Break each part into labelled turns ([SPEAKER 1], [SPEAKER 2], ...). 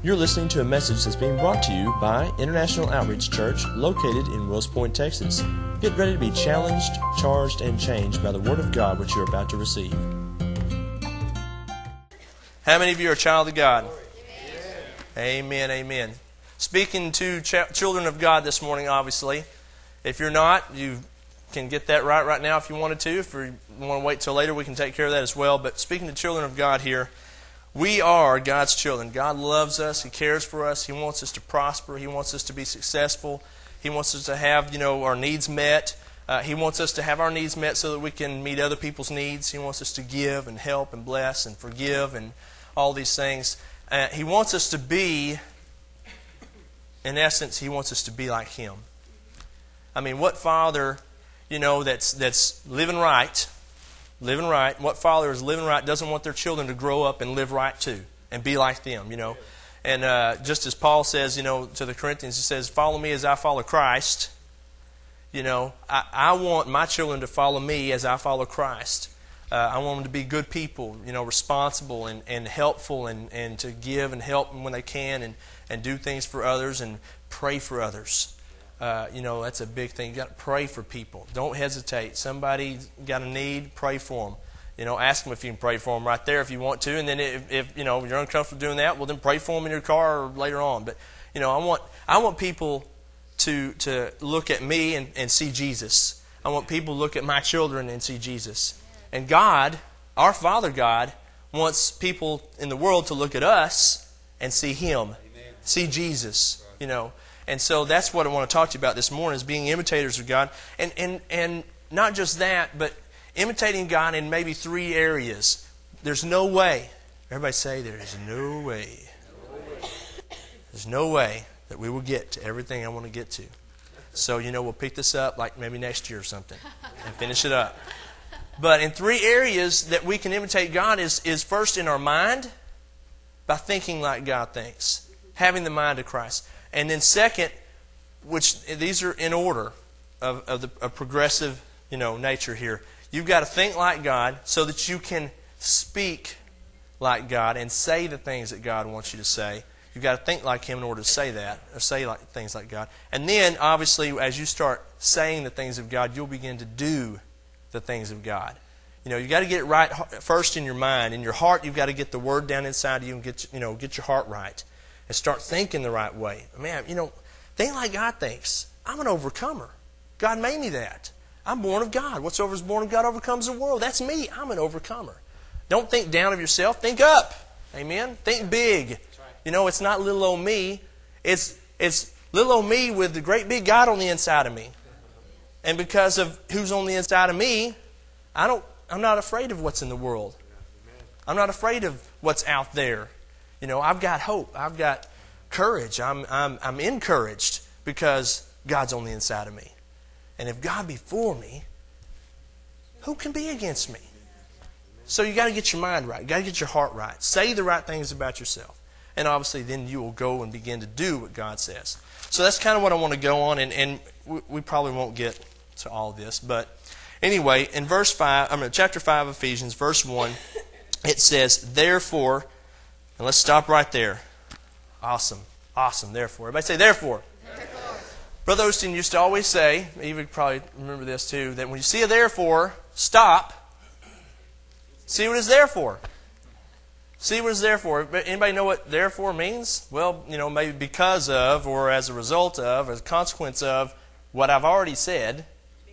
[SPEAKER 1] You're listening to a message that's being brought to you by International Outreach Church, located in Wills Point, Texas. Get ready to be challenged, charged, and changed by the Word of God which you're about to receive. How many of you are a child of God? Amen, amen. Speaking to children of God this morning, obviously. If you're not, you can get that right now if you wanted to. If you want to wait till later, we can take care of that as well. But speaking to children of God here, we are God's children. God loves us. He cares for us. He wants us to prosper. He wants us to be successful. He wants us to have, our needs met. He wants us to have our needs met so that we can meet other people's needs. He wants us to give and help and bless and forgive and all these things. He wants us to be, in essence, He wants us to be like Him. I mean, what father, that's living right, what father is living right doesn't want their children to grow up and live right too and be like them, And just as Paul says, to the Corinthians, he says, follow me as I follow Christ. I want my children to follow me as I follow Christ. I want them to be good people, responsible and helpful and to give and help when they can and do things for others and pray for others. That's a big thing. You got to pray for people. Don't hesitate. Somebody got a need, pray for them. Ask them if you can pray for them right there if you want to. And then if you're uncomfortable doing that, well then pray for them in your car or later on. But I want people to look at me and see Jesus. I want people to look at my children and see Jesus. And God, our Father God, wants people in the world to look at us and see Him, see Jesus. And so that's what I want to talk to you about this morning, is being imitators of God. And not just that, but imitating God in maybe 3 areas. There's no way. Everybody say, there's no way. There's no way that we will get to everything I want to get to. So, we'll pick this up like maybe next year or something and finish it up. But in 3 areas that we can imitate God is first in our mind, by thinking like God thinks, having the mind of Christ. And then second, which these are in order of progressive, nature here. You've got to think like God so that you can speak like God and say the things that God wants you to say. You've got to think like Him in order to say that, or say things like God. And then, obviously, as you start saying the things of God, you'll begin to do the things of God. You've got to get it right first in your mind. In your heart, you've got to get the Word down inside of you and get your heart right. And start thinking the right way. Man, think like God thinks. I'm an overcomer. God made me that. I'm born of God. Whatsoever is born of God overcomes the world. That's me. I'm an overcomer. Don't think down of yourself. Think up. Amen? Think big. It's not little old me. It's little old me with the great big God on the inside of me. And because of who's on the inside of me, I'm not afraid of what's in the world. I'm not afraid of what's out there. I've got hope. I've got courage. I'm encouraged because God's on the inside of me. And if God be for me, who can be against me? So you got to get your mind right. You got to get your heart right. Say the right things about yourself. And obviously then you will go and begin to do what God says. So that's kind of what I want to go on. And we probably won't get to all this. But anyway, in chapter 5 of Ephesians, verse 1, it says, therefore... And let's stop right there. Awesome. Therefore. Everybody say, therefore. Brother Osteen used to always say, you would probably remember this too, that when you see a therefore, stop. See what it's there for. See what it's there for. Anybody know what therefore means? Well, maybe because of, or as a result of, or as a consequence of what I've already said.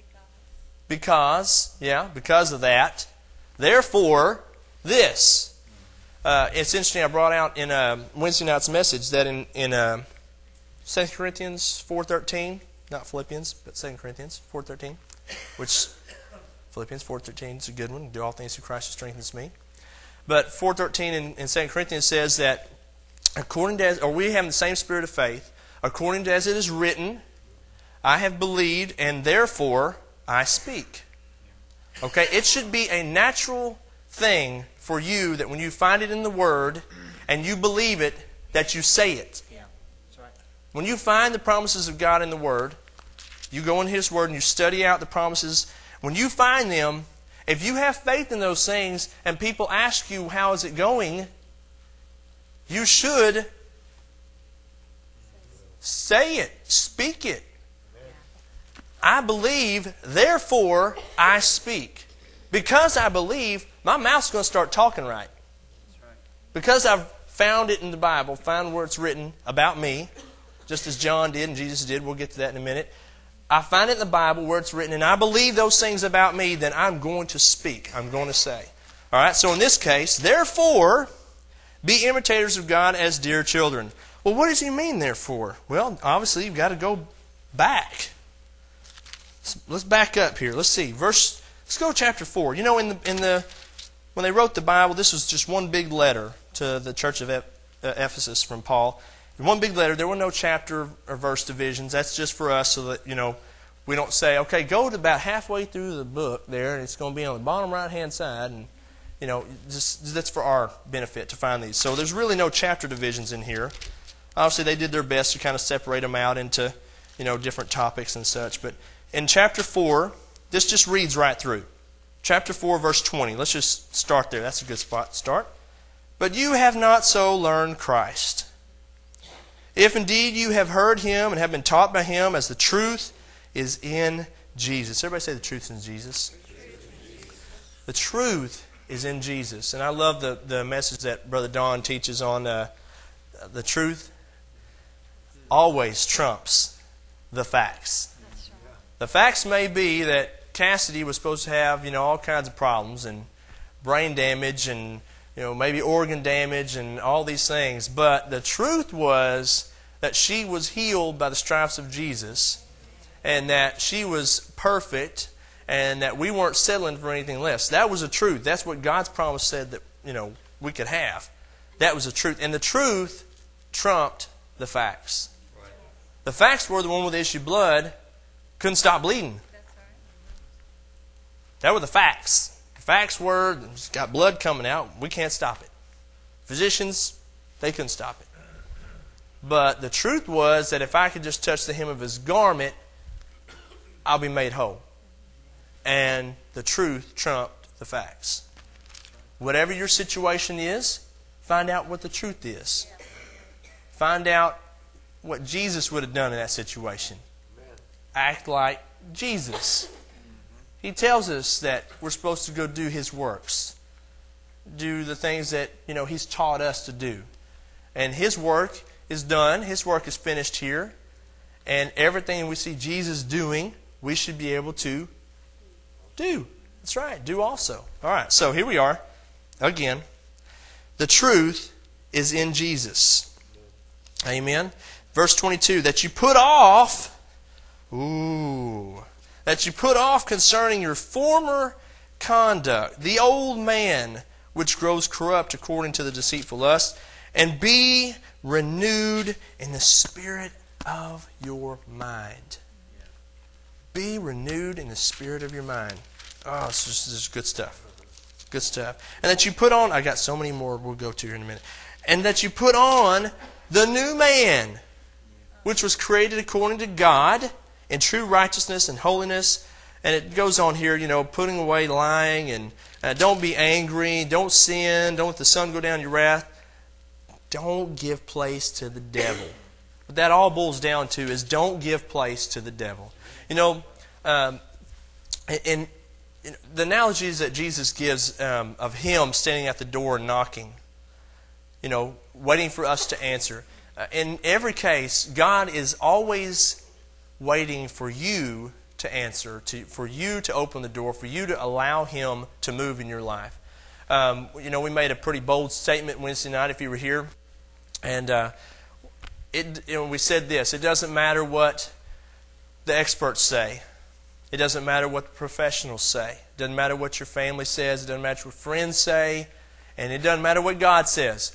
[SPEAKER 1] Because of that. Therefore, this. It's interesting, I brought out in Wednesday night's message that in 2 Corinthians 4:13, not Philippians, but 2 Corinthians 4:13, which Philippians 4:13 is a good one, do all things through Christ who strengthens me. But 4:13 in 2 Corinthians says that we have the same spirit of faith, according to as it is written, I have believed and therefore I speak. Okay, it should be a natural thing for you that when you find it in the Word and you believe it, that you say it. Yeah, that's right. When you find the promises of God in the Word, you go in His Word and you study out the promises. When you find them, if you have faith in those things and people ask you, how is it going? You should Say it. Speak it. I believe, therefore I speak. Because I believe, my mouth's going to start talking right. Because I've found it in the Bible, found where it's written about me, just as John did and Jesus did. We'll get to that in a minute. I find it in the Bible where it's written, and I believe those things about me, then I'm going to speak. I'm going to say. All right, so in this case, therefore, be imitators of God as dear children. Well, what does he mean, therefore? Well, obviously, you've got to go back. Let's back up here. Let's see. Let's go to chapter 4. You know, when they wrote the Bible, this was just one big letter to the church of Ephesus from Paul. In one big letter, there were no chapter or verse divisions. That's just for us so that, we don't say, okay, go to about halfway through the book there, and it's going to be on the bottom right-hand side, and, that's for our benefit to find these. So there's really no chapter divisions in here. Obviously, they did their best to kind of separate them out into, different topics and such. But in chapter 4, this just reads right through. Chapter 4, verse 20. Let's just start there. That's a good spot to start. But you have not so learned Christ. If indeed you have heard Him and have been taught by Him, as the truth is in Jesus. Everybody say the truth is in Jesus. The truth is in Jesus. And I love the message that Brother Don teaches on the truth always trumps the facts. The facts may be that Cassidy was supposed to have, all kinds of problems and brain damage and, maybe organ damage and all these things. But the truth was that she was healed by the stripes of Jesus and that she was perfect and that we weren't settling for anything less. That was the truth. That's what God's promise said that, we could have. That was the truth. And the truth trumped the facts. The facts were the one with the issue of blood couldn't stop bleeding. That were the facts. The facts were, it's got blood coming out. We can't stop it. Physicians, they couldn't stop it. But the truth was that if I could just touch the hem of His garment, I'll be made whole. And the truth trumped the facts. Whatever your situation is, find out what the truth is. Find out what Jesus would have done in that situation. Act like Jesus. He tells us that we're supposed to go do His works. Do the things that, He's taught us to do. And His work is done. His work is finished here. And everything we see Jesus doing, we should be able to do. That's right. Do also. All right. So here we are. Again. The truth is in Jesus. Amen. Verse 22. That you put off... that you put off concerning your former conduct, the old man, which grows corrupt according to the deceitful lust, and be renewed in the spirit of your mind. Be renewed in the spirit of your mind. Oh, this is good stuff. Good stuff. And that you put on, I got so many more we'll go to here in a minute. And that you put on the new man, which was created according to God, in true righteousness and holiness. And it goes on here, putting away lying and don't be angry, don't sin, don't let the sun go down your wrath. Don't give place to the devil. What that all boils down to is don't give place to the devil. And the analogies that Jesus gives of Him standing at the door and knocking, waiting for us to answer. In every case, God is always waiting for you to answer, for you to open the door, for you to allow Him to move in your life. We made a pretty bold statement Wednesday night if you were here. And we said this: it doesn't matter what the experts say. It doesn't matter what the professionals say. It doesn't matter what your family says. It doesn't matter what friends say. And it doesn't matter what God says.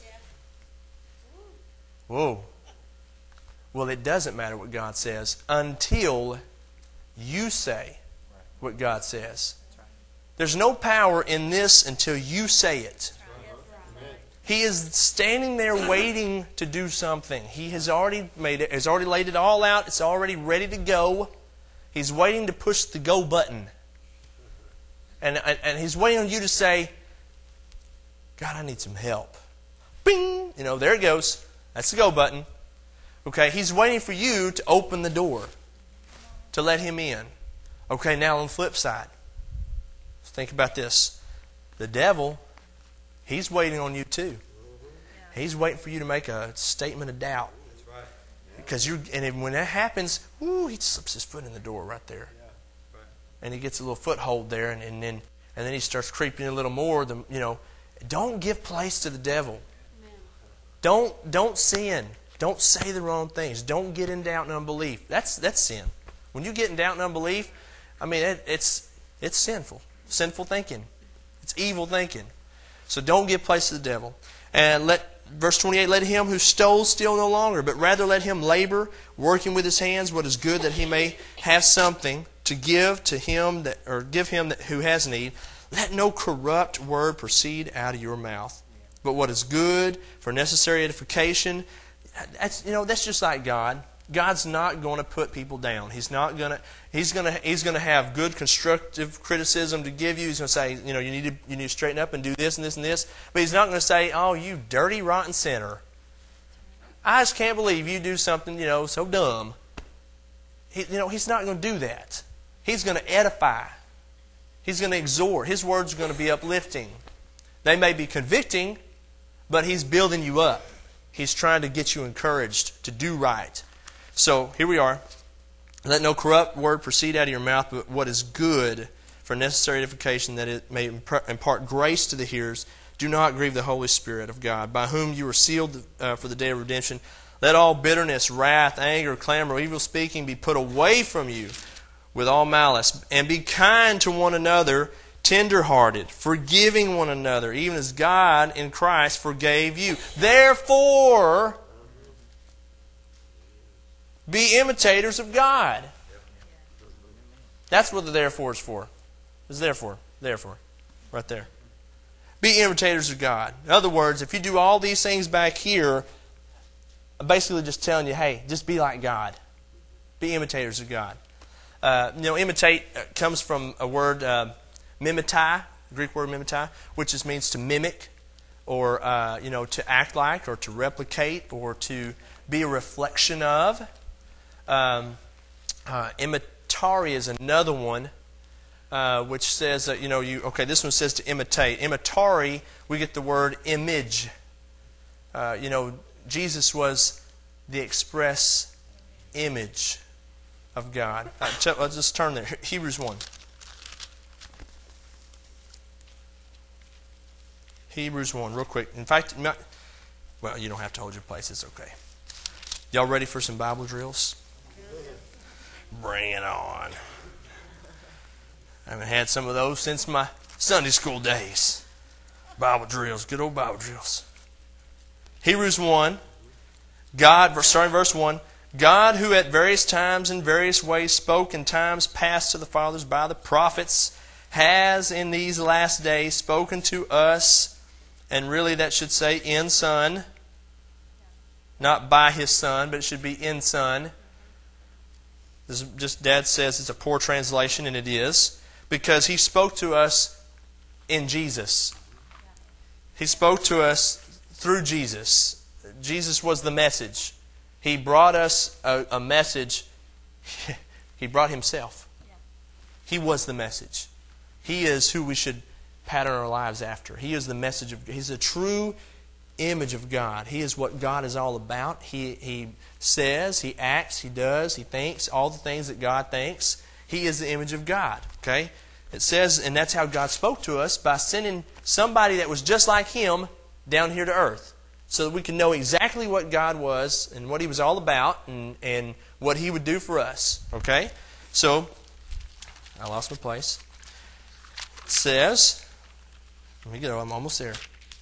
[SPEAKER 1] Whoa. Well, it doesn't matter what God says until you say what God says. There's no power in this until you say it. He is standing there waiting to do something. He has already made it, has already laid it all out. It's already ready to go. He's waiting to push the go button. And He's waiting on you to say, God, I need some help. Bing! There it goes. That's the go button. Okay, he's waiting for you to open the door, to let him in. Okay, now on the flip side, think about this. The devil, he's waiting on you too. He's waiting for you to make a statement of doubt.
[SPEAKER 2] That's right.
[SPEAKER 1] Because when that happens, he slips his foot in the door right there.
[SPEAKER 2] Yeah. Right.
[SPEAKER 1] And he gets a little foothold there, and then he starts creeping a little more. Don't give place to the devil. Don't sin. Don't say the wrong things. Don't get in doubt and unbelief. That's sin. When you get in doubt and unbelief, it's sinful. Sinful thinking. It's evil thinking. So don't give place to the devil. And verse 28, let him who stole steal no longer, but rather let him labor, working with his hands what is good, that he may have something to give to him who has need. Let no corrupt word proceed out of your mouth, but what is good for necessary edification. That's just like God. God's not going to put people down. He's going to have good constructive criticism to give you. He's going to say, you need to straighten up and do this and this and this. But he's not going to say, oh, you dirty, rotten sinner. I just can't believe you do something, so dumb. He's not going to do that. He's going to edify. He's going to exhort. His words are going to be uplifting. They may be convicting, but he's building you up. He's trying to get you encouraged to do right. So, here we are. Let no corrupt word proceed out of your mouth, but what is good for necessary edification, that it may impart grace to the hearers. Do not grieve the Holy Spirit of God, by whom you were sealed for the day of redemption. Let all bitterness, wrath, anger, clamor, evil speaking be put away from you with all malice. And be kind to one another, tender-hearted, forgiving one another, even as God in Christ forgave you. Therefore, be imitators of God. That's what the therefore is for. It's therefore. Right there. Be imitators of God. In other words, if you do all these things back here, I'm basically just telling you, hey, just be like God. Be imitators of God. Imitate comes from a word, mimetai, Greek word mimetai, which just means to mimic, or to act like, or to replicate, or to be a reflection of. Imitari is another one, which says that this one says to imitate. Imitari, we get the word image. Jesus was the express image of God. Let's just turn there. Hebrews 1. Hebrews 1, real quick. In fact, you don't have to hold your place. It's okay. Y'all ready for some Bible drills? Bring it on. I haven't had some of those since my Sunday school days. Bible drills, good old Bible drills. Hebrews 1, starting verse 1, God, who at various times in various ways spoke in times past to the fathers by the prophets, has in these last days spoken to us, and really that should say in Son, not by His Son, but it should be in Son. This is just Dad says it's a poor translation, and it is, because He spoke to us in Jesus. He spoke to us through Jesus. Jesus was the message. He brought us a message. He brought Himself. He was the message. He is who we should pattern our lives after. He is the message of. He's a true image of God. He is what God is all about. He says, He acts, He does, He thinks, all the things that God thinks. He is the image of God. Okay? It says, and that's how God spoke to us, by sending somebody that was just like Him down here to earth, so that we can know exactly what God was and what He was all about, and what He would do for us. Okay? So, I lost my place. It says, let me go, I'm almost there.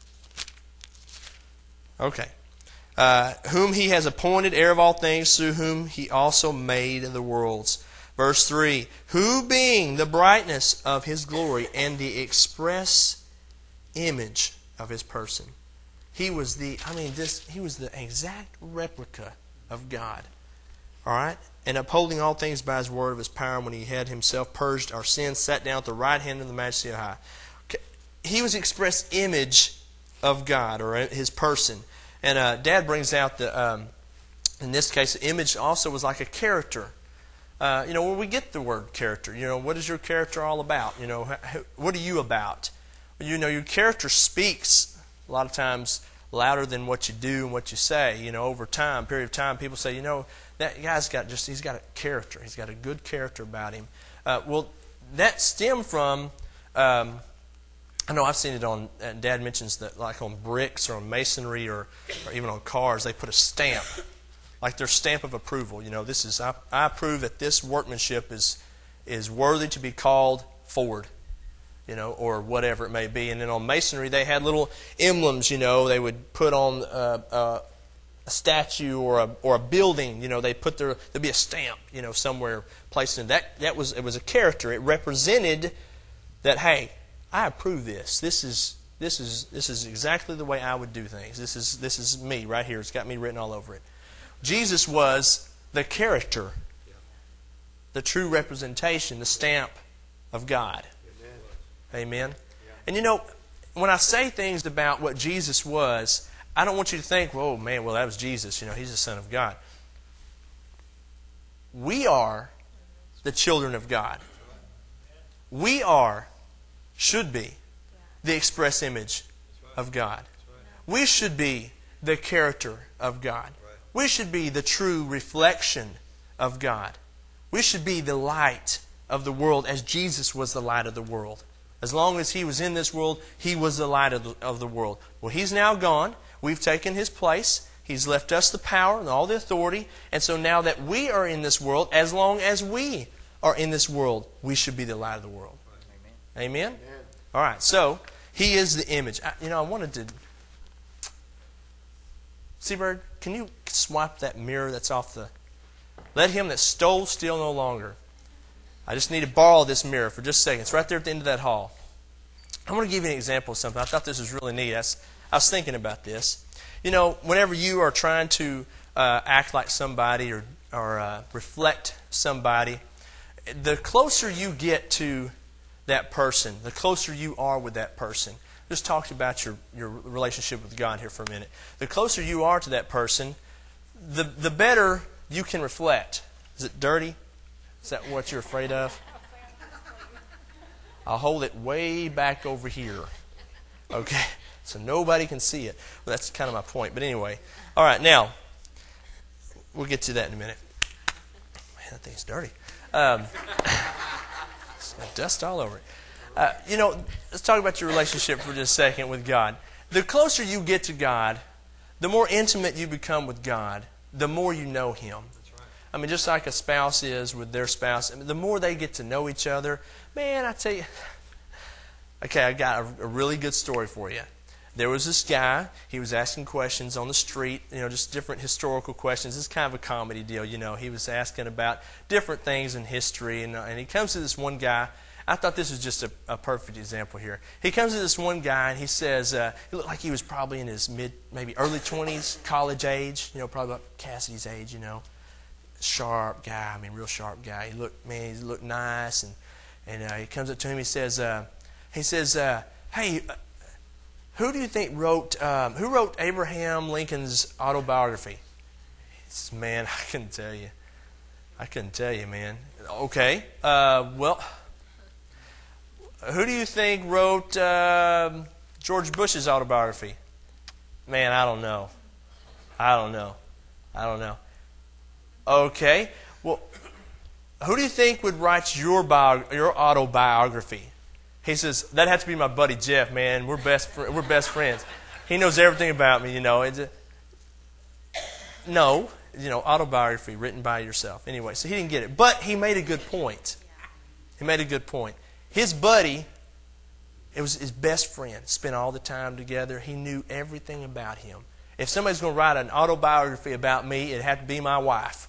[SPEAKER 1] Okay. Whom He has appointed heir of all things, through whom He also made the worlds. Verse 3, who being the brightness of His glory and the express image of His person. He was the exact replica of God. All right? And upholding all things by His word of His power, when He had Himself purged our sins, sat down at the right hand of the Majesty on high. Okay. He was the express image of God, or His person. And Dad brings out the In this case, the image also was like a character. Where we get the word character. What is your character all about? What are you about? Your character speaks a lot of times louder than what you do and what you say. Over time, period of time, people say, that guy's he's got a character. He's got a good character about him. That stemmed from, I know I've seen it on, Dad mentions that like on bricks or on masonry or even on cars, they put a stamp, like their stamp of approval. I approve that this workmanship is worthy to be called Ford, or whatever it may be. And then on masonry, they had little emblems, they would put on a statue or a building, there'd be a stamp, somewhere placed in that. It was a character. It represented that, hey, I approve this. This is exactly the way I would do things. This is me right here. It's got me written all over it. Jesus was the character, the true representation, the stamp of God. Amen. And when I say things about what Jesus was, I don't want you to think, "Whoa, man, well, that was Jesus. He's the Son of God." We are the children of God. We should be the express image of God. We should be the character of God. We should be the true reflection of God. We should be the light of the world as Jesus was the light of the world. As long as He was in this world, He was the light of the world. Well, He's now gone. We've taken His place. He's left us the power and all the authority. And so now that we are in this world, as long as we are in this world, we should be the light of the world. Amen? Amen? All right, so He is the image. I wanted to... Seabird, can you swipe that mirror that's off the... Let him that stole steal no longer. I just need to borrow this mirror for just a second. It's right there at the end of that hall. I want to give you an example of something. I thought this was really neat. I was thinking about this. Whenever you are trying to act like somebody or reflect somebody, the closer you get to that person, the closer you are with that person. Just talk about your relationship with God here for a minute. The closer you are to that person, the better you can reflect. Is it dirty? Is that what you're afraid of? I'll hold it way back over here. Okay? So nobody can see it. Well, that's kind of my point. But anyway. All right, now, we'll get to that in a minute. Man, that thing's dirty. It's got dust all over it. Let's talk about your relationship for just a second with God. The closer you get to God, the more intimate you become with God, the more you know Him. I mean, just like a spouse is with their spouse, the more they get to know each other, man, I tell you. Okay, I got a really good story for you. There was this guy, he was asking questions on the street, just different historical questions. It's kind of a comedy deal, He was asking about different things in history, and he comes to this one guy. I thought this was just a perfect example here. He comes to this one guy, and he says, he looked like he was probably in his maybe early 20s, college age, probably about Cassidy's age, Sharp guy, real sharp guy. He looked nice, and he comes up to him. He says, "Hey, who do you think wrote Abraham Lincoln's autobiography?" He says, "Man, I couldn't tell you, man." Okay, well, who do you think wrote George Bush's autobiography? Man, I don't know. Okay, well, who do you think would write your autobiography? He says, "That'd have to be my buddy Jeff, man. We're best friends. He knows everything about me, No, autobiography written by yourself. Anyway, so he didn't get it. But he made a good point. His buddy, it was his best friend, spent all the time together. He knew everything about him. If somebody's going to write an autobiography about me, it'd have to be my wife.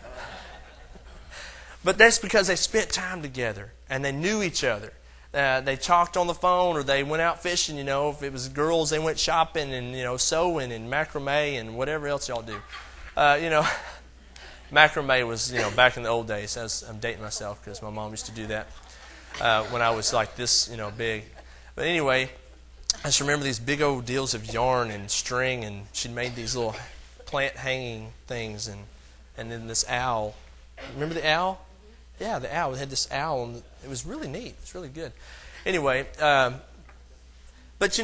[SPEAKER 1] But that's because they spent time together and they knew each other. They talked on the phone, or they went out fishing. If it was girls, they went shopping and sewing and macrame and whatever else y'all do. Macrame was back in the old days. I'm dating myself because my mom used to do that when I was like this big. But anyway, I just remember these big old deals of yarn and string, and she'd made these little plant hanging things, and then this owl. Remember the owl? Yeah, the owl. It had this owl, and it was really neat. It's really good. Anyway, but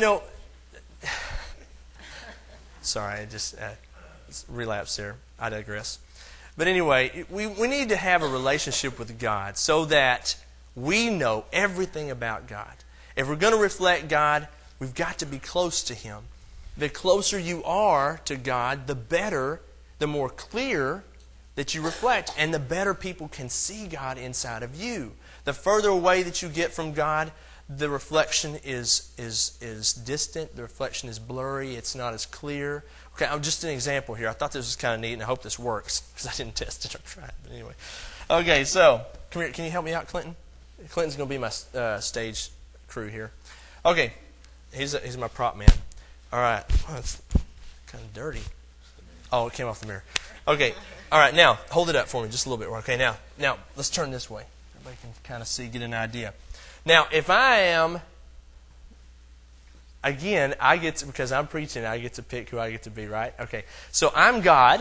[SPEAKER 1] sorry, I just relapsed there. I digress. But anyway, we need to have a relationship with God so that we know everything about God. If we're going to reflect God, we've got to be close to Him. The closer you are to God, the better, the more clear that you reflect, and the better people can see God inside of you. The further away that you get from God, the reflection is distant. The reflection is blurry. It's not as clear. Okay, I'm just an example here. I thought this was kind of neat, and I hope this works because I didn't test it or try it. But anyway, okay. So come here. Can you help me out, Clinton? Clinton's going to be my stage crew here. Okay, he's my prop man. All right. Oh, it's kind of dirty. Oh, it came off the mirror. Okay. All right. Now hold it up for me just a little bit. Okay. Now let's turn this way. Everybody can kind of see, get an idea. Now, if I am, again, because I'm preaching, I get to pick who I get to be, right? Okay, so I'm God.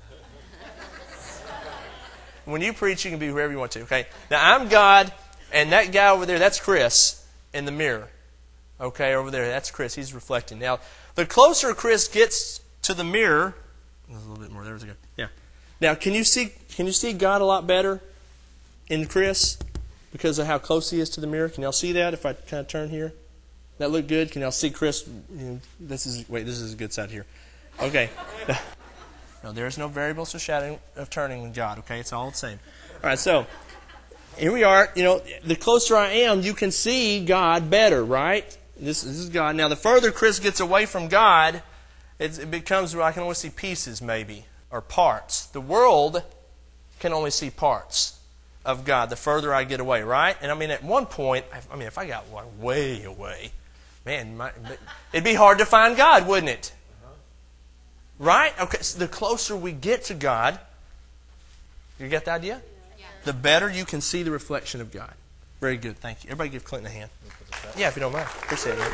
[SPEAKER 1] When you preach, you can be whoever you want to, okay? Now, I'm God, and that guy over there, that's Chris in the mirror. Okay, over there, that's Chris. He's reflecting. Now, the closer Chris gets to the mirror, a little bit more, there we go. Yeah. Now, can you see God a lot better in Chris? Because of how close he is to the mirror. Can y'all see that if I kind of turn here? That look good? Can y'all see Chris? This is a good side here. Okay. No, there's no variables or shadow of turning with God. Okay, it's all the same. All right, so here we are. The closer I am, you can see God better, right? This is God. Now, the further Chris gets away from God, it becomes where I can only see pieces, maybe, or parts. The world can only see parts of God the further I get away, right? And at one point, if I got way away, man, it'd be hard to find God, wouldn't it? Right? Okay, so the closer we get to God, you get the idea? Yeah. The better you can see the reflection of God. Very good, thank you. Everybody give Clinton a hand. Yeah, if you don't mind. Appreciate it.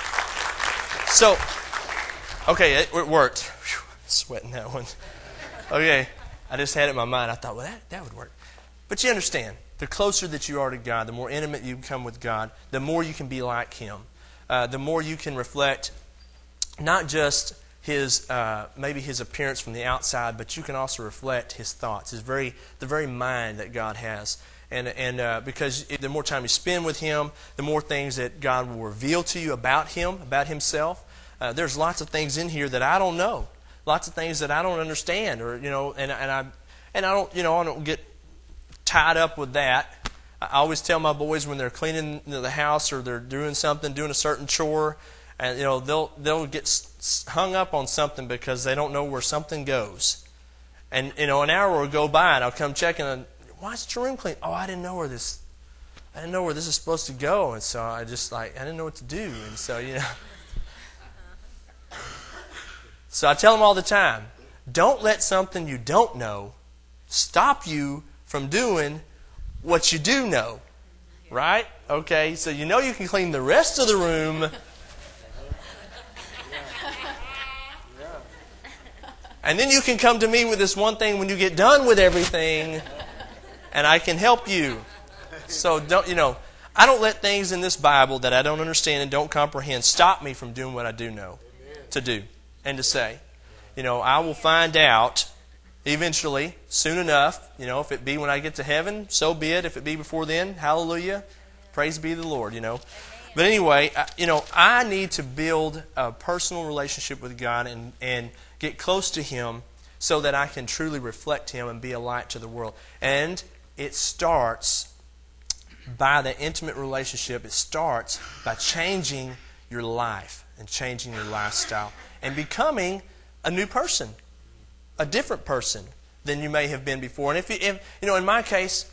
[SPEAKER 1] So, okay, it worked. Whew, sweating that one. Okay, I just had it in my mind. I thought, well, that would work. But you understand, the closer that you are to God, the more intimate you become with God, the more you can be like Him. The more you can reflect not just maybe His appearance from the outside, but you can also reflect His thoughts, the very mind that God has. And because the more time you spend with Him, the more things that God will reveal to you about Him, about Himself. There's lots of things in here that I don't know, lots of things that I don't understand, and I don't get tied up with that. I always tell my boys when they're cleaning the house or they're doing a certain chore, and they'll get hung up on something because they don't know where something goes. And an hour will go by and I'll come checking and why is your room clean? Oh, I didn't know where this is supposed to go, and so I didn't know what to do, and so So I tell them all the time, don't let something you don't know stop you from doing what you do know. Right? Okay, so you can clean the rest of the room. And then you can come to me with this one thing when you get done with everything, and I can help you. So I don't let things in this Bible that I don't understand and don't comprehend stop me from doing what I do know to do and to say. I will find out eventually, soon enough. If it be when I get to heaven, so be it. If it be before then, hallelujah. Praise be the Lord, But anyway, I need to build a personal relationship with God and get close to Him so that I can truly reflect Him and be a light to the world. And it starts by the intimate relationship. It starts by changing your life and changing your lifestyle and becoming a new person, a different person than you may have been before. And if in my case,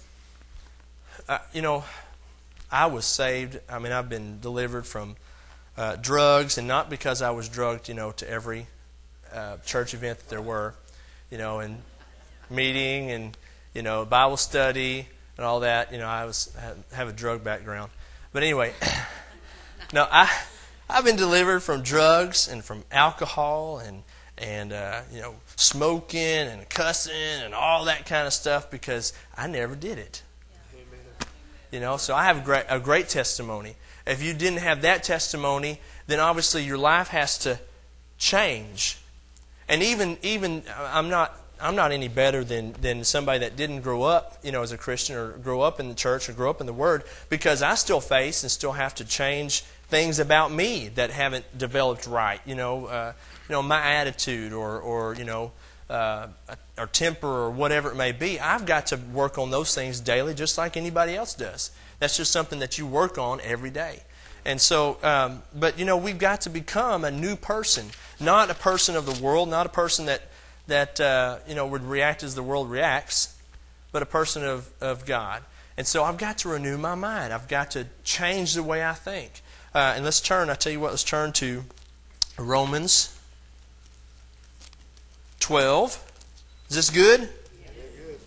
[SPEAKER 1] I was saved. I've been delivered from drugs, and not because I was drugged, to every church event that there were, and meeting and Bible study and all that. I have a drug background, but anyway, no, I've been delivered from drugs and from alcohol and smoking and cussing and all that kind of stuff because I never did it. So I have a great testimony. If you didn't have that testimony, then obviously your life has to change. And even I'm not any better than somebody that didn't grow up, as a Christian or grow up in the church or grow up in the Word, because I still face and still have to change things about me that haven't developed right. My attitude or temper or whatever it may be. I've got to work on those things daily, just like anybody else does. That's just something that you work on every day. And so, but we've got to become a new person, not a person of the world, not a person that would react as the world reacts, but a person of God. And so I've got to renew my mind. I've got to change the way I think. And let's turn to Romans 12. Is this good?
[SPEAKER 2] Yeah, good.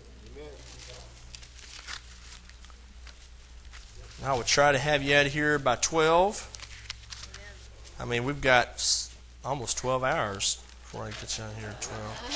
[SPEAKER 1] I would try to have you out of here by 12. I mean, we've got almost 12 hours before I get you out of here at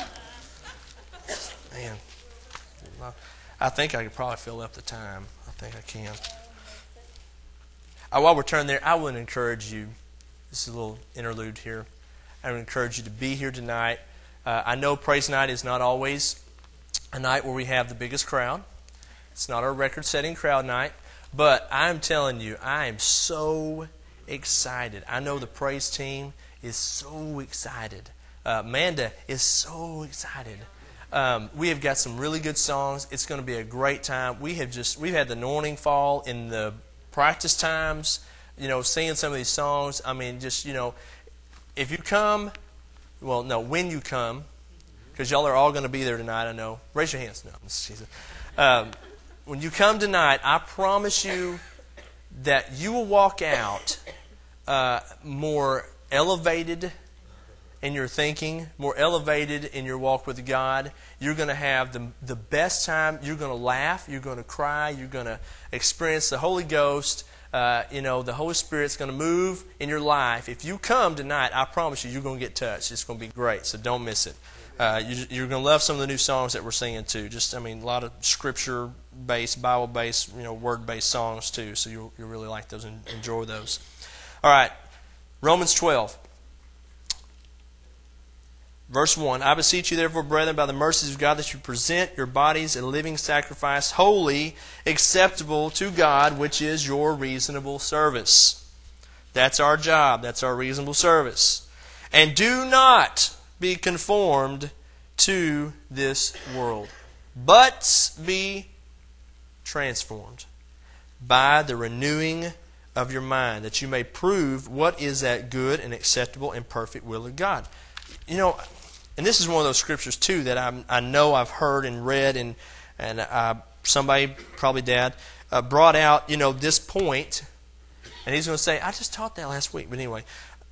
[SPEAKER 1] 12. Man, I think I could probably fill up the time. I think I can. While we're turning there, I would encourage you, this is a little interlude here, I would encourage you to be here tonight. I know Praise Night is not always a night where we have the biggest crowd. It's not our record-setting crowd night. But I'm telling you, I am so excited. I know the praise team is so excited. Amanda is so excited. We have got some really good songs. It's going to be a great time. We've had the anointing fall in the practice times, singing some of these songs. I mean, just, if you come, when you come, because y'all are all going to be there tonight, I know. Raise your hands. No, Jesus. When you come tonight, I promise you that you will walk out more elevated in your thinking, more elevated in your walk with God. You're going to have the best time. You're going to laugh. You're going to cry. You're going to experience the Holy Ghost. The Holy Spirit's going to move in your life. If you come tonight, I promise you, you're going to get touched. It's going to be great, so don't miss it. You're going to love some of the new songs that we're singing too. A lot of scripture-based, Bible-based, word-based songs too. So you'll really like those and enjoy those. All right, Romans 12. Verse 1, I beseech you therefore, brethren, by the mercies of God, that you present your bodies a living sacrifice, holy, acceptable to God, which is your reasonable service. That's our job. That's our reasonable service. And do not be conformed to this world, but be transformed by the renewing of your mind, that you may prove what is that good and acceptable and perfect will of God. And this is one of those scriptures too that I know I've heard and read, and somebody, probably Dad, brought out this point, and he's going to say, I just taught that last week, but anyway,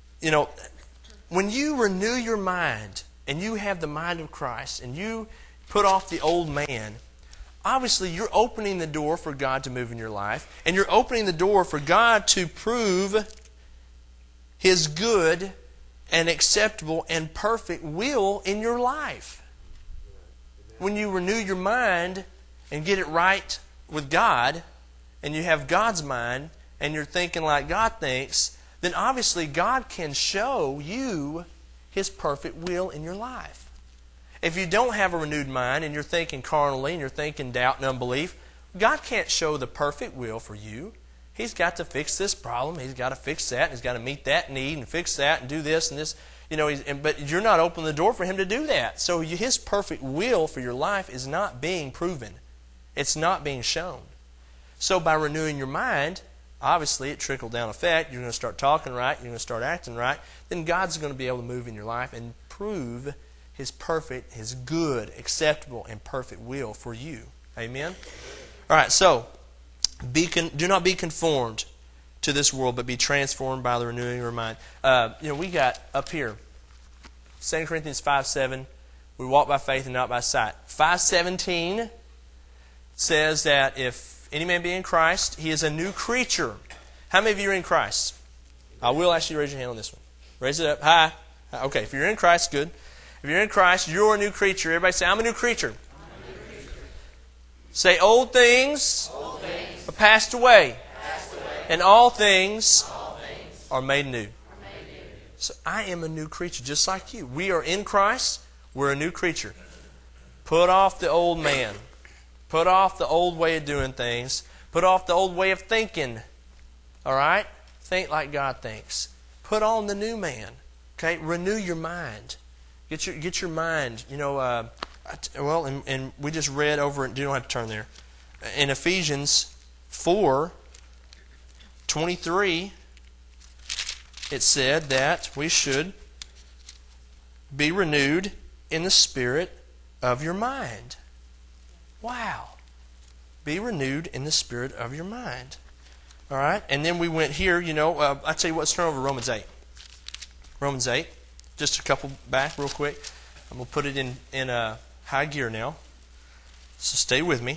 [SPEAKER 1] when you renew your mind and you have the mind of Christ and you put off the old man, obviously you're opening the door for God to move in your life, and you're opening the door for God to prove His good and acceptable and perfect will in your life. When you renew your mind and get it right with God, and you have God's mind, and you're thinking like God thinks, then obviously God can show you His perfect will in your life. If you don't have a renewed mind and you're thinking carnally and you're thinking doubt and unbelief, God can't show the perfect will for you. He's got to fix this problem. He's got to fix that. He's got to meet that need and fix that and do this and this. But you're not opening the door for Him to do that. So His perfect will for your life is not being proven. It's not being shown. So by renewing your mind, obviously it trickle-down effect. You're going to start talking right. You're going to start acting right. Then God's going to be able to move in your life and prove His perfect, His good, acceptable, and perfect will for you. Amen? All right, so do not be conformed to this world, but be transformed by the renewing of your mind. We got up here, 2 Corinthians 5:7, we walk by faith and not by sight. 5:17 says that if any man be in Christ, he is a new creature. How many of you are in Christ? I will ask you to raise your hand on this one. Raise it up. Hi. Okay, if you're in Christ, good. If you're in Christ, you're a new creature. Everybody say, I'm a new creature. Say, old things are passed away, and all things are made new. So I am a new creature, just like you. We are in Christ. We're a new creature. Put off the old man. Put off the old way of doing things. Put off the old way of thinking. All right? Think like God thinks. Put on the new man. Okay? Renew your mind. Get your mind, and we just read over it. You don't have to turn there. In Ephesians 4:23, it said that we should be renewed in the spirit of your mind. Wow. Be renewed in the spirit of your mind. All right? And then we went here, I tell you what, let's turn over to Romans 8. Romans 8. Just a couple back real quick. I'm going to put it in high gear now. So stay with me.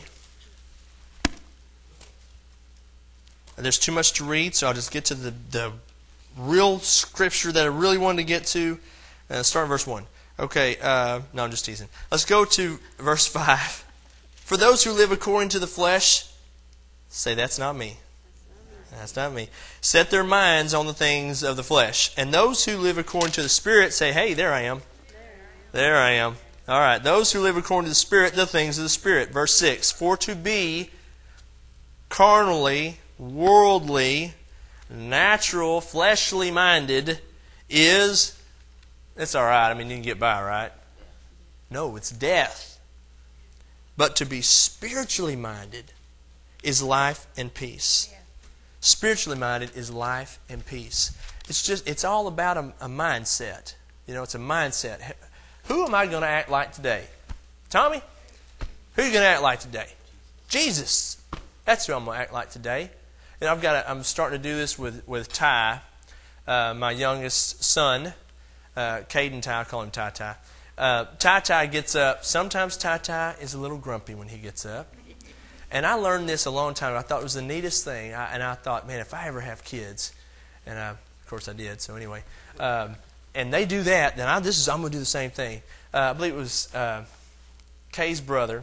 [SPEAKER 1] There's too much to read, so I'll just get to the real scripture that I really wanted to get to. Start in verse 1. Okay, no, I'm just teasing. Let's go to verse 5. For those who live according to the flesh, say, that's not me. That's not me. Set their minds on the things of the flesh. And those who live according to the Spirit say, hey, there I am. There I am. All right. Those who live according to the Spirit, the things of the Spirit. Verse 6. For to be carnally, worldly, natural, fleshly minded is, it's all right. I mean, you can get by, right? No, it's death. But to be spiritually minded is life and peace. Spiritually minded is life and peace. It's all about a mindset. It's a mindset. Who am I going to act like today? Tommy? Who are you going to act like today? Jesus. That's who I'm going to act like today. And I'm starting to do this with Ty, my youngest son, Caden Ty. I call him Ty Ty. Ty gets up. Sometimes Ty is a little grumpy when he gets up. And I learned this a long time ago. I thought it was the neatest thing. I thought, man, if I ever have kids, and of course I did, so anyway, and they do that, then I'm going to do the same thing. I believe it was Kay's brother,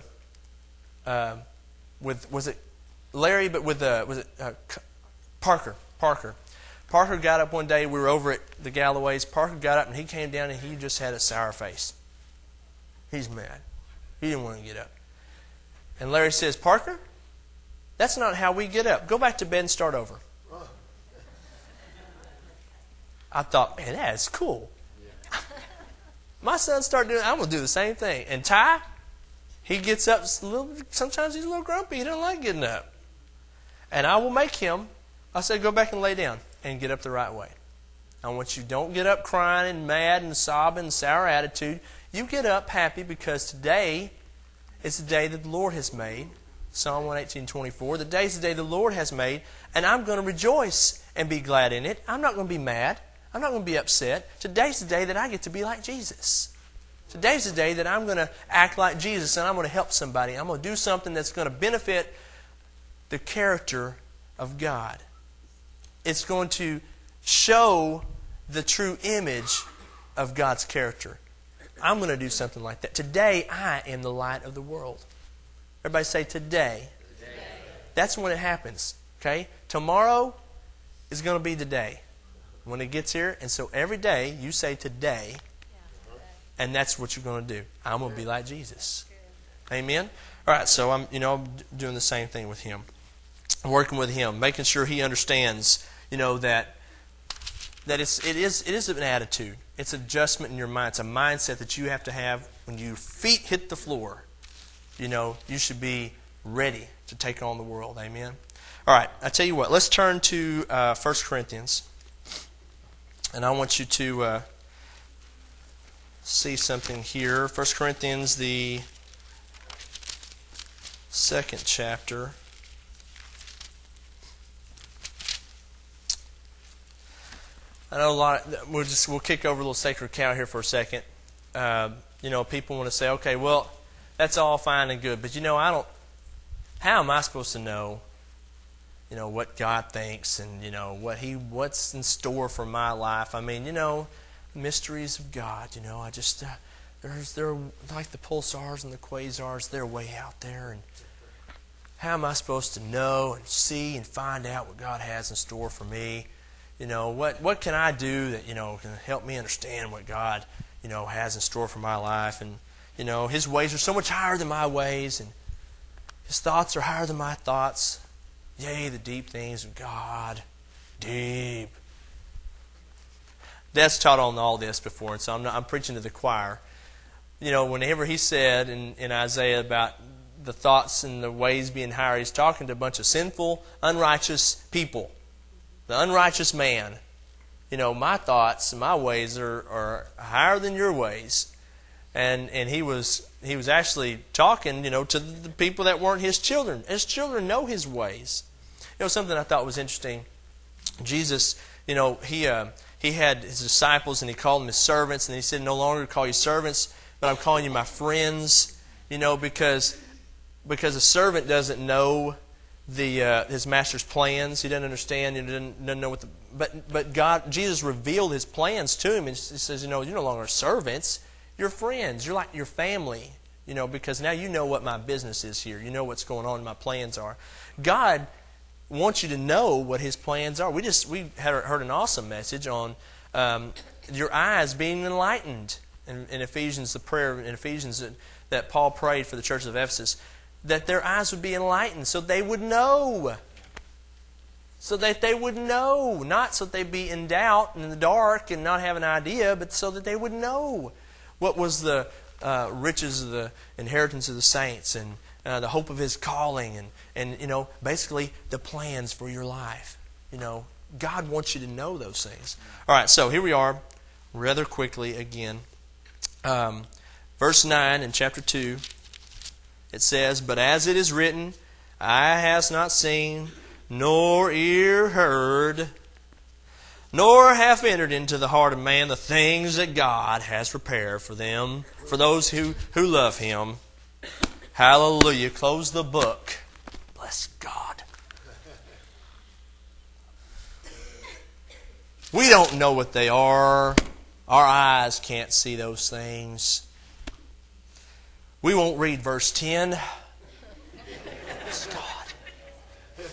[SPEAKER 1] was it Larry, but was it Parker. Parker got up one day, we were over at the Galloways. Parker got up and he came down and he just had a sour face. He's mad. He didn't want to get up. And Larry says, Parker, that's not how we get up. Go back to bed and start over. I thought, man, that is cool. My son started doing it. I'm going to do the same thing. And Ty, he gets up sometimes he's a little grumpy. He doesn't like getting up. And I will make him, I said, go back and lay down and get up the right way. I want you, don't get up crying and mad and sobbing and sour attitude. You get up happy because today is the day that the Lord has made. Psalm 118:24. The day is the day the Lord has made, and I'm going to rejoice and be glad in it. I'm not going to be mad. I'm not going to be upset. Today's the day that I get to be like Jesus. Today's the day that I'm going to act like Jesus, and I'm going to help somebody. I'm going to do something that's going to benefit the character of God. It's going to show the true image of God's character. I'm going to do something like that. Today, I am the light of the world. Everybody say, today. That's when it happens. Okay? Tomorrow is going to be the day when it gets here. And so every day, you say today, and that's what you're going to do. I'm going to be like Jesus. Amen? All right, so I'm doing the same thing with him. I'm working with him, making sure he understands, that it is an attitude. It's adjustment in your mind. It's a mindset that you have to have when your feet hit the floor. You should be ready to take on the world. Amen? All right, I tell you what. Let's turn to 1 Corinthians. And I want you to see something here. 1 Corinthians, the 2nd chapter. I know we'll kick over a little sacred cow here for a second. People want to say, okay, well, that's all fine and good, but how am I supposed to know, what God thinks and, what's in store for my life? I mean, mysteries of God, they're like the pulsars and the quasars. They're way out there. And how am I supposed to know and see and find out what God has in store for me? What can I do that, can help me understand what God, has in store for my life? And, His ways are so much higher than my ways, and His thoughts are higher than my thoughts. Yea, the deep things of God. Deep. Dad's taught on all this before, and so I'm preaching to the choir. Whenever he said in Isaiah about the thoughts and the ways being higher, he's talking to a bunch of sinful, unrighteous people. The unrighteous man. My thoughts and my ways are higher than your ways. And he was actually talking, to the people that weren't his children. His children know his ways. Something I thought was interesting. Jesus, he had his disciples and he called them his servants, and he said, "No longer call you servants, but I'm calling you my friends." Because a servant doesn't know his master's plans. He doesn't understand. He doesn't know what but Jesus revealed his plans to him, and he says, "You're no longer servants. You're friends. You're like your family. Because now you know what my business is here. You know what's going on. My plans are." God wants you to know what His plans are. We heard an awesome message on your eyes being enlightened in Ephesians. The prayer in Ephesians that Paul prayed for the church of Ephesus, that their eyes would be enlightened so they would know. So that they would know. Not so that they'd be in doubt and in the dark and not have an idea, but so that they would know what was the riches of the inheritance of the saints, and the hope of His calling, and basically the plans for your life. God wants you to know those things. All right, so here we are, rather quickly again. Verse 9 in chapter 2, it says, "But as it is written, eye has not seen, nor ear heard, nor hath entered into the heart of man the things that God has prepared for them, for those who love Him." Hallelujah. Close the book. Bless God. We don't know what they are. Our eyes can't see those things. We won't read verse 10. Bless God.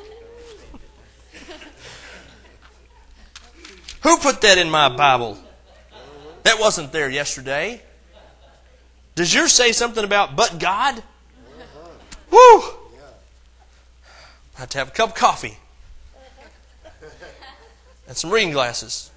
[SPEAKER 1] Who put that in my Bible? That wasn't there yesterday. Does yours say something about "but God"? Woo! I have to have a cup of coffee and some reading glasses.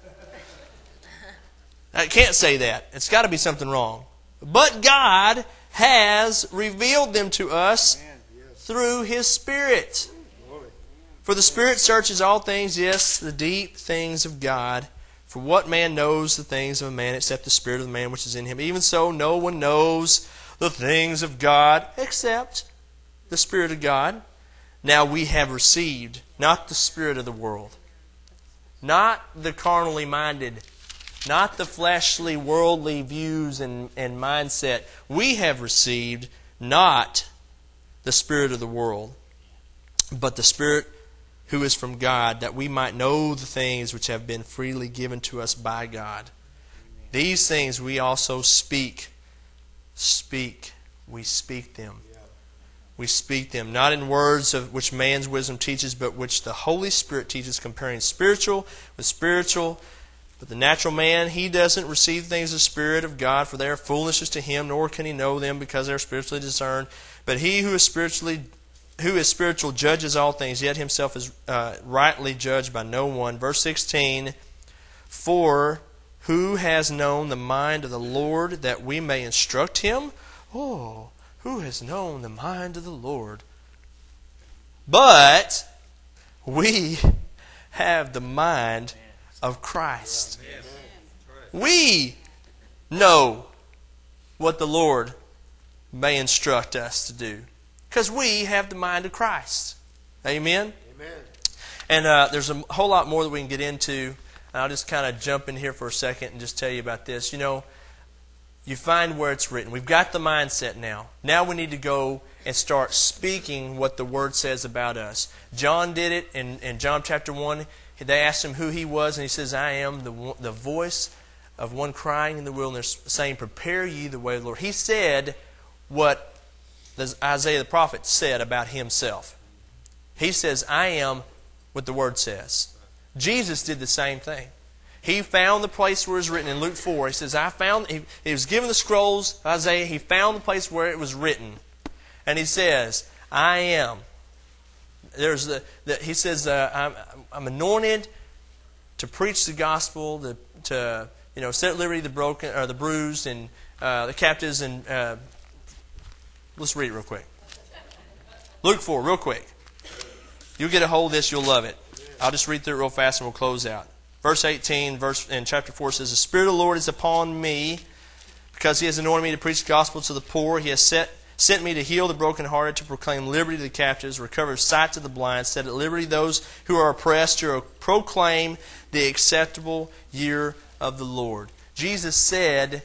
[SPEAKER 1] I can't say that. It's got to be something wrong. But God has revealed them to us through His Spirit. For the Spirit searches all things, yes, the deep things of God. For what man knows the things of a man except the spirit of the man which is in him? Even so, no one knows the things of God except the Spirit of God. Now we have received not the spirit of the world, not the carnally minded, not the fleshly, worldly views and mindset. We have received not the spirit of the world, but the Spirit who is from God, that we might know the things which have been freely given to us by God. These things we also speak. We speak them. We speak them, not in words of which man's wisdom teaches, but which the Holy Spirit teaches, comparing spiritual with spiritual. But the natural man, he doesn't receive things of the Spirit of God, for they are foolishness to him, nor can he know them, because they are spiritually discerned. But he who is spiritual judges all things, yet himself is rightly judged by no one. Verse 16, "For who has known the mind of the Lord, that we may instruct him?" Oh, who has known the mind of the Lord? But we have the mind of Christ. We know what the Lord may instruct us to do, because we have the mind of Christ. Amen? Amen. And there's a whole lot more that we can get into. I'll just kind of jump in here for a second and just tell you about this. You find where it's written. We've got the mindset now. Now we need to go and start speaking what the Word says about us. John did it in John chapter 1. They asked him who he was, and he says, "I am the voice of one crying in the wilderness, saying, prepare ye the way of the Lord. He said what Isaiah the prophet said about himself. He says, I am what the Word says. Jesus did the same thing. He found the place where it was written in Luke 4. He says, he was given the scrolls, Isaiah. He found the place where it was written. And he says, I am. He says, I'm anointed to preach the gospel, to set at liberty the broken or the bruised and the captives. And let's read it real quick. Luke 4, real quick. You'll get a hold of this. You'll love it. I'll just read through it real fast and we'll close out. Verse 18, in chapter 4 says, the Spirit of the Lord is upon me, because He has anointed me to preach the gospel to the poor. He has sent me to heal the brokenhearted, to proclaim liberty to the captives, recover sight to the blind, set at liberty those who are oppressed, to proclaim the acceptable year of the Lord. Jesus said,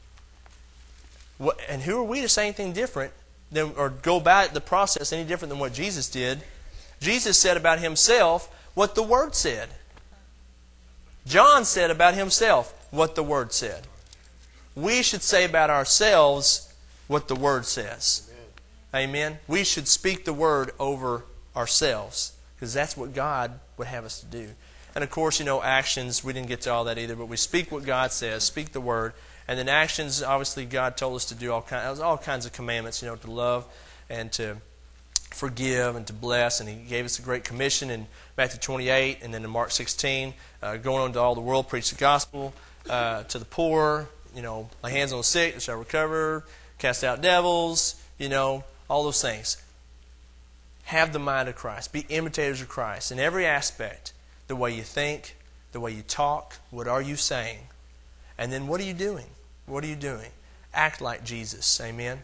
[SPEAKER 1] and who are we to say anything different than, or go about the process any different than what Jesus did? Jesus said about Himself what the Word said. John said about himself what the Word said. We should say about ourselves what the Word says. Amen. We should speak the Word over ourselves, because that's what God would have us to do. And of course, actions, we didn't get to all that either, but we speak what God says, speak the Word. And then actions, obviously God told us to do all kinds of commandments, to love and to forgive and to bless. And He gave us a great commission in Matthew 28 and then in Mark 16, going on to all the world, preach the gospel to the poor, lay hands on the sick, they shall recover, cast out devils, all those things. Have the mind of Christ. Be imitators of Christ in every aspect. The way you think, the way you talk, what are you saying? And then what are you doing? What are you doing? Act like Jesus. Amen.